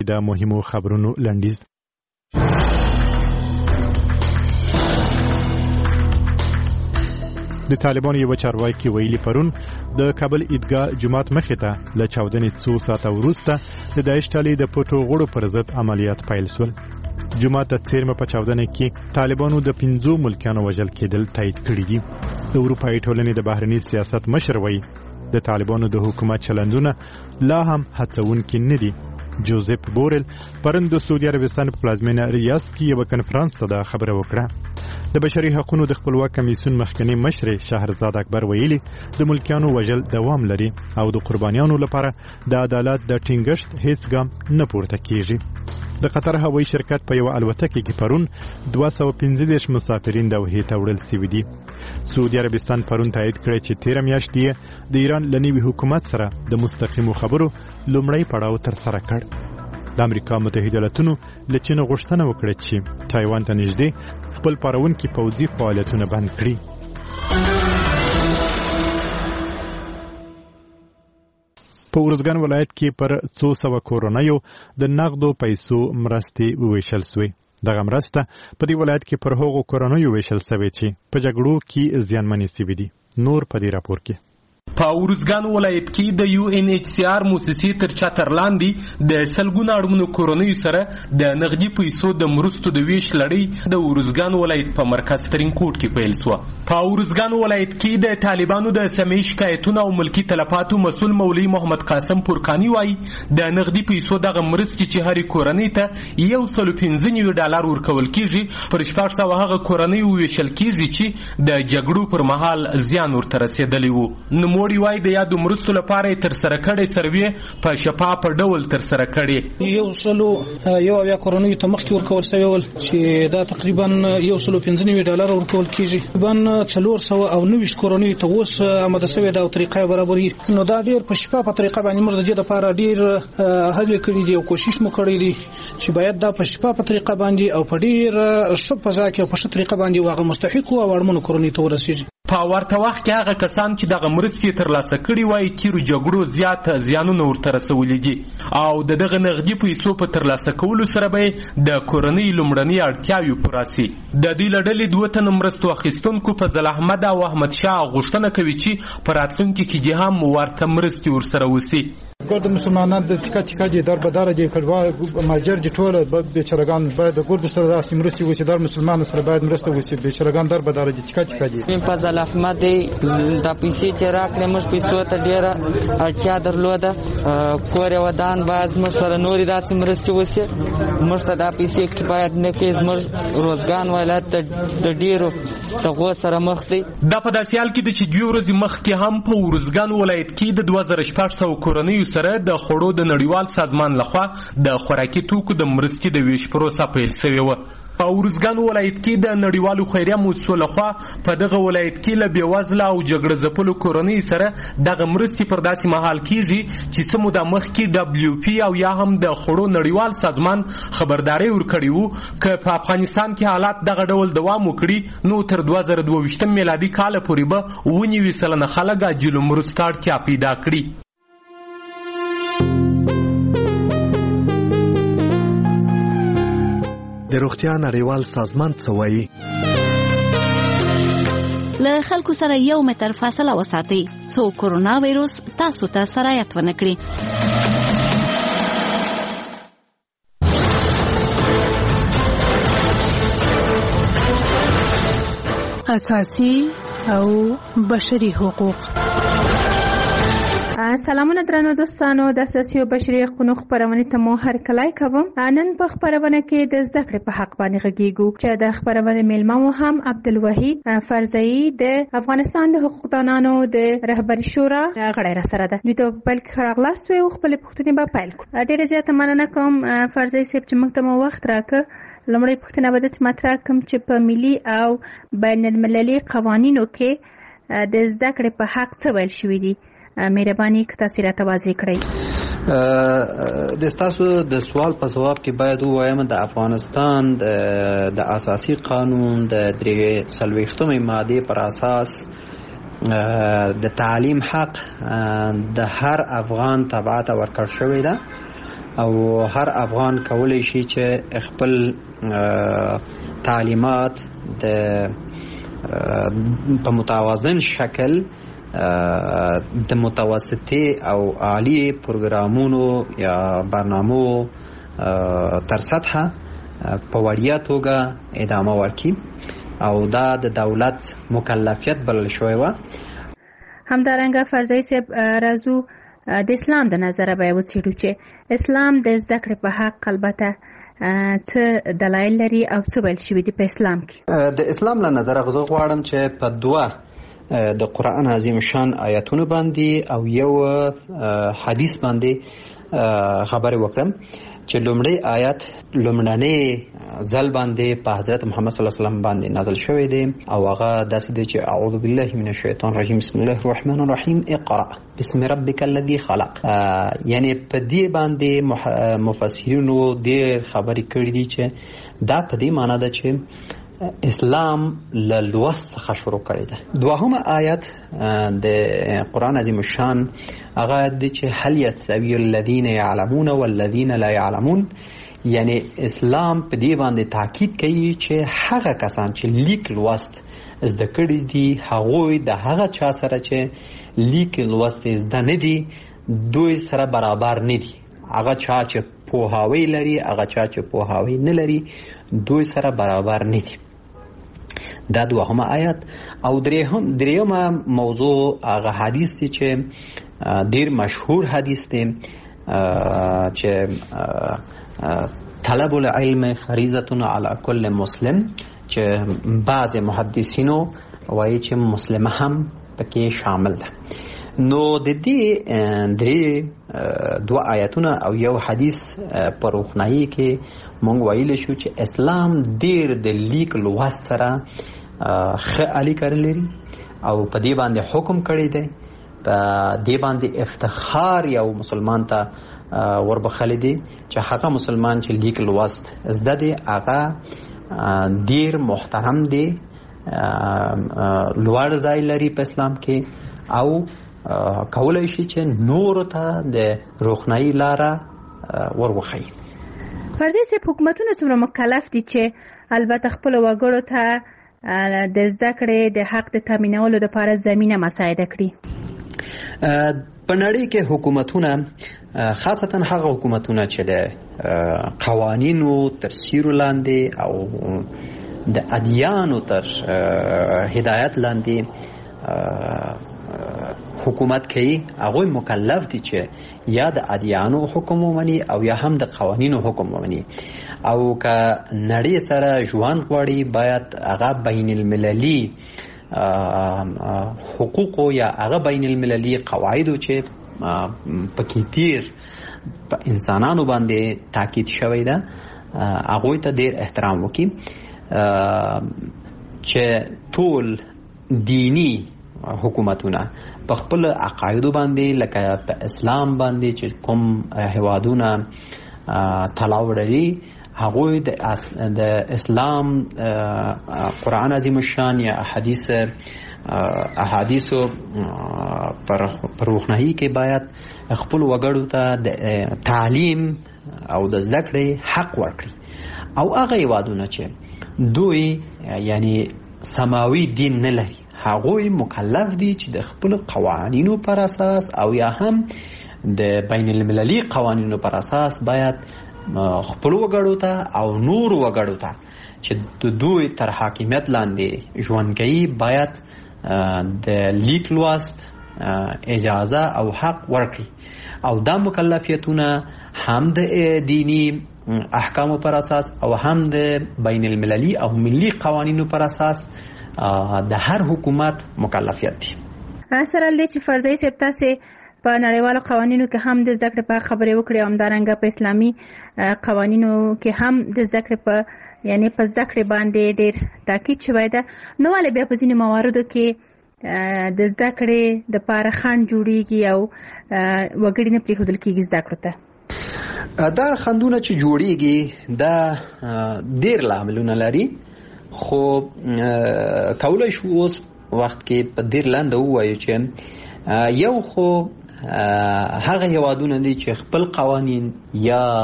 د مهمو خبرونو لنډیز. د طالبانو یو چارواکي ویلي پرون د کابل عیدګاه جماعت مخې ته له چاودنې څو ساعته وروسته د داعش ډلې د پټو غړو پر ضد عملیات پیل شول. جماعت د څیرمه په چاودنه کې طالبانو د 5 ملکیانو وژل کېدل تایید کړي دي. د اروپایي ټولنې د بهرني سیاست مشر وایي د طالبانو د حکومت چلندونه لا هم هڅونکي نه دي. جوزیف بورل پرون د سعودي عربستان په پلازمینه ریاض کې یو کنفرانس ته د خبره وکړه. د بشري حقوقو د خپلواک کمیسیون مخکنی مشر شهرزاد اکبر ویلي د ملکیانو وژل دوام لري او د قربانیانو لپاره د عدالت د ټینګښت هیڅ ګام نه پورته کیږي. د قطر هوایي شرکت په یو الوتکه کې پرون 215 مسافرین دوحې ته وړل شوي دي. سعودي عربستان پرون تایید کړی چې 13 میاشتې د ایران له نوي حکومت سره د مستقیمو خبرو لومړی پړاو تر سره کړ. د امریکا متحده ایالاتونو له چین غوښتنه وکړه چې تایوان ته نږدې خپل پارونکي پوځي فعالیتونه بند کړي. په ورزګان ولایت کې پر 200 کورنیو د نغدو پیسو مرستې وویشل شوې. دغه مرسته په دې ولایت کې پر هغو کورنیو ویشل شوې چې په جګړو کې زیانمنې شوي دي. نور په دې راپور کې. په ورزګان ولایت کې د UNHCR موسسې تر چتر لاندې د سلګونو اړمنو کورنیو سره د نغدي پیسو د مرستو د ویش لړۍ د ورزګان ولایت په مرکز ترینکوټ کې پیل شوه. په ورزګان ولایت کې د طالبانو د سمې شکایتونو او ملکی تلفاتو مسؤل مولوي محمد قاسم پورکانی وایي د نغدي پیسو دغه مرستې چې هرې کورنۍ ته $115 ورکول کیږي پر 600 هغه کورنۍ ویشل کیږي چې د جګړو پر مهال زیان ورته رسېدلی وو. نوموړي وایي د یادو مرستو لپاره یې ترسره کړې سروې په شفاف ډول ترسره کړې. یو کورنیو ته مخکې ورکول شوی ول چې دا تقریبا $115 ورکول کیږي. تقریبا 490 کورنیو ته اوس آماده شوې ده او طریقه برابرې. نو دا ډېر په شفافه طریقه باندې موږ د دې لپاره ډېر هڅې کړې دي او کوشش مو کړی دی چې باید دا په شفافه طریقه باندې او په ډېر ښه فضا کې او په ښه طریقه باندې واغه مستحق او اړمنو کورنیو ته ورسیږي. په ورته وخت کې هغه کسان چې دغه مرستې ترلاسه کړي وایي تیرو جګړو زیات زیانونه ورته رسولي دي او د دغه نغدي پیسو په ترلاسه کولو سره به د کورنۍ لومړنۍ اړتیاوې پوره سي. د دې له ډلې 2 تنه مرستو اخیستونکو فضل احمد او احمد شاه غوښتنه کوي چې په راتلونکي کې دې هم ورته مرستې ورسره وسي. ګرد مسلمانان د ټیکا ټیکا دي در بدار دي کړوا ماجر دي ټول بیچارهګان باید د ګرد سره د مرستې وسی در مسلمان سره باید مرسته وسی بیچارهګان در بدار دي ټیکا ټیکا دي. مې فضل احمد د پیسې چې راکړې مش پیسو ته ډیره اړتیا درلوده. کور ودان باز مش سره نوري داسې مرستې وسی مش ته د پیسې کفایت نه کوي. مش روزګان ولایت د ډیرو دغه سره مخ دی. د په داسې حال کې د چې 2 ورځې مخکې هم په ورزګان ولایت کې د 2600 کورنیو سره د خوړو د نړیوال سازمان لخوا د خوراکي توکو د مرستې د ویش پروسه پیل شوې وه. په ورزګان ولایت کې د نړیوالو خیریه موسسو لخوا په دغه ولایت کې له بېوزله او جګړه ځپلو کورنیو سره دغه مرستې پر داسې مهال کیږي چې څه موده مخکې WP او یا هم د خوړو نړیوال سازمان خبرداری ورکړی وو که په افغانستان کې حالات دغه ډول دوام وکړي نو تر 2022 میلادي کال پورې به 90% خلک عاجلو مرستو ته اړتیا پیدا کړي. د روغتیا نړیوال سازمان څه وایي؟ له خلکو سره 1 متر فاصله وساتئ څو کورونا وایروس تاسو ته سرایت ونه کړي. اساسي او بشري حقوق. سلامونه درنو دوستانو، د اساسي او بشري حقوقو خبرونه ته مو هرکلی کوم. نن په خبرونه کې د زده کړې په حق باندې غږیږو چې د خبرونه میلمه مو هم عبدالوحید فرزئی د افغانستان د حقوقدانانو د رهبري شورا غړی را سره ده. دوی ته بل خراغلاس وي او خپل پوښتنې به پیل کړو. ډیره زیاته مننه کوم فرزئی صاحب چې موږ ته مو وخت راکړ. لومړی پوښتنه به داسې مطرح کوم چې په ملي او بین المللي قوانینو کې د زده کړې په حق څه ویل شوي دي؟ مهرباني که تاسو راته واضح کړئ. د تاسو د سوال په جواب کې باید ووایم د افغانستان د اساسي قانون د 43 ماده پر اساس د تعلیم حق د هر افغان تبعات ورکړ شوی ده او هر افغان کولی شي چې خپل تعلیمات په متوازن شکل د متوسطي او عالی پروګرامونو یا برنامو تر سطحه په وړیا توګه ادامه ورکړي او دا د دولت مکلفیت بلل شوی و. همدارنګه فرضي صاحب راځو د اسلام د نظره به وڅېړو چې اسلام د زده کړې په حق البته څه دلایل لري او څه ویل شوي دي په اسلام کې. د اسلام له نظره زه غواړم چې په دوه د قرآن عظیم شان آیاتونو باندې او یو حدیث باندې خبرې وکړم چې لومړی آیات لومړنی ځل باندې په حضرت محمد صلی الله علیه وسلم باندې نازل شوی دی او هغه داسې دی چې اعوذ بالله من الشیطان الرجیم بسم الله الرحمن الرحیم اقرأ بسم ربک الذی خلق. یعنی په دې باندې مفسرینو ډېر خبرې کړې دي چې دا په دې معنی ده چې اسلام له لوست څخه شروع کړی ده. دوهمه آیت د قرآن عظیم شان هغه دی چې هل یستوی الذین یعلمون والذین لا یعلمون. یعنی اسلام په دې باندې تاکید کوي چې هغه کسان چې لیک لوست زده کړي دي هغوی د هغه چا سره چې لیک لوست زده نه دي دوی سره برابر نه دي. هغه چا چې پوهاوی لري هغه چا چې پوهاوی نه لري دوی سره برابر نه دي. دا دوهمه آیت. او دریمه موضوع هغه حدیث دی چې ډیر مشهور حدیث دی چې طلب العلم فریضه علی کل مسلم چې بعض محدثینو وایي چې مسلمه هم پکې شامل ده. نو د دې درې دوه آیتونه او یو حدیث پر روښنايي کې مونږ ویل شو چې اسلام ډیر د لیک لوست سره ښه اړیکه لري او په دې باندې حکم کړی دی. په دې باندې افتخار یو مسلمان ته وربخلی دی چې هغه مسلمان چې لیک لوست زده دی هغه ډیر محترم دی لوړ ځای لري په اسلام کې او کولای شي چې نور ته د روښنايي لاره وروخی. فرضي سه حکومتونه څومره مکلف دي چې البته خپل وګړو ته د زده کړې د حق د تامینولو لپاره زمينه مساعده کړي. په نړۍ کې حکومتونه خاصتا هغه حکومتونه چې د قوانینو تر سیوري لاندې او د ادیانو تر هدایت لاندې حکومت کوي هغه مکلف دي چې یا د ادیانو حکم ومني او یا هم د قوانینو حکم ومني او که نړۍ سره ژوند غواړي باید هغه بین المللي حقوق یا هغه بین المللي قواعد چې پکې تیر په انسانانو باندې تاکید شوی ده هغه ته ډیر احترام وکړي چې ټول دینی حکومتونه په خپل عقایدو باندې لکه په اسلام باندې چې کوم هوادونه تلاو لري هغه د اسلام قرآن عظیم الشان یا احادیثو پر روښنايي کې باید خپل وګړو ته د تعلیم او د زده کړې حق ورکړي او هغه هوادونه چې دوی یعنی سماوي دین نه لري هغوی مکلف دي چې د خپل قوانینو پر اساس او یا هم د بین المللي قوانینو پر اساس باید خپل وګړو ته او نور وګړو ته چې دوی تر حاکمیت لاندې ژوند کوي باید د لیک لوست اجازه او حق ورکړي او دا مکلفیتونه هم د دینی احکامو پر اساس او هم د بین المللي او ملي قوانینو پر اساس د هر حکومت مکلفیت دي. سره لې چې فرضي سپتا سه په نړیوالو قوانینو کې هم د ذکر په خبرې وکړې او همدارنګه په اسلامي قوانینو کې هم د ذکر په یعنی په ذکر باندې ډېر تاکید شوی ده. نو ولې بیا په ځینې مواردو کې د ذکر د پاره خنډ جوړیږي او وګړي نه پریښودل کېږي ذکر ته؟ دا خندونه چې جوړیږي دا ډېر لاملونه لري خو کولای شو اوس وخت کې په ډېر لاندې ووایو چې یو خو هغه هیوادونه دي چې خپل قوانین یا